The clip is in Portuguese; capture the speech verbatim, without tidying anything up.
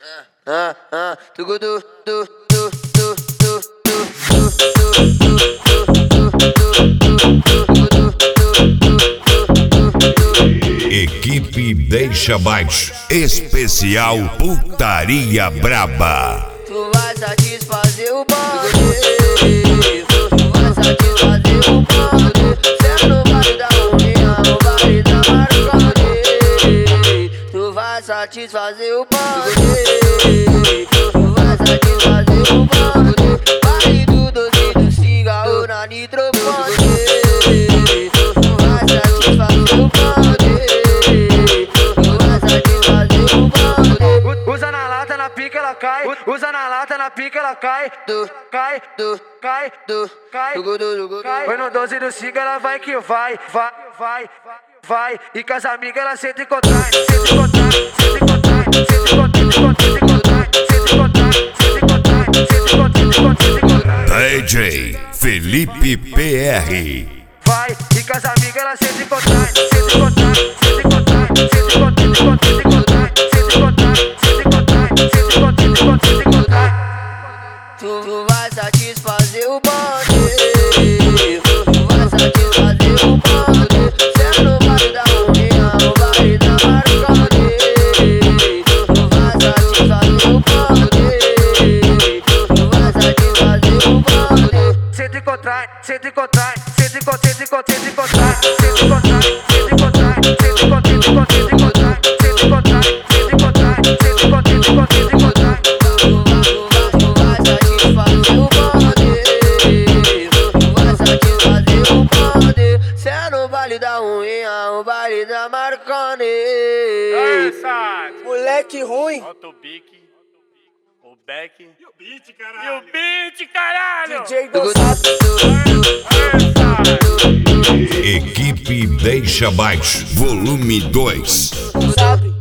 Ah, ah, tugu du, du, du, du, du, Equipe Deixa Baixo, especial Putaria Braba. tu vai satisfazer o bonde, tu vai satisfazer o bonde, cê não vai dar unha, não vai dar marcone, tu vai satisfazer o bonde, tu vai satisfazer o bonde, vale do doce do cigarro na nitrofone, tu vai satisfazer o bonde, tu vai satisfazer o bonde. Usa na lata, na pica ela cai. Usa na lata, na pica ela cai. Do, Cai, do, cai, do, cai. do, do, do, do, Cai. Foi no doze do ciga, ela vai que vai, vai, vai, vai. E com as amigas ela senta e contrai, senta e contrai, senta e contrai, senta e contrai, senta e contrai, senta e contrai, senta e contrai, senta e contrai, senta e contrai. D J Felipe P R. Vai, e com as amigas ela senta e contrai, senta e contrai, senta e contrai, senta e contrai, senta e contrai, senta e contrai, senta e contrai, senta e contrai, senta e contrai, senta e contrai. Tu, tu vai satisfazer o bonde, tu vai satisfazer o bonde, cê não vai dar unha, não vai dar marcone, tu vai satisfazer o bonde, tu vai satisfazer o bonde. Senta e contrai, senta e contrai, senta e contrai, senta e contrai, senta e contrai, senta e contrai, senta e contrai, senta e contrai, senta e contrai, senta e contrai, senta e contrai, senta e contrai, senta e contrai, senta e contrai. Tu vai satisfazer o bonde, tu vai satisfazer o bonde, cê não vale da unha, o baile da Marconi. Moleque ruim. Bota o bique, o back E o beat, caralho. e o beat, caralho! D J Gonçalves. Equipe Deixa Baixo, volume dois. Sabe?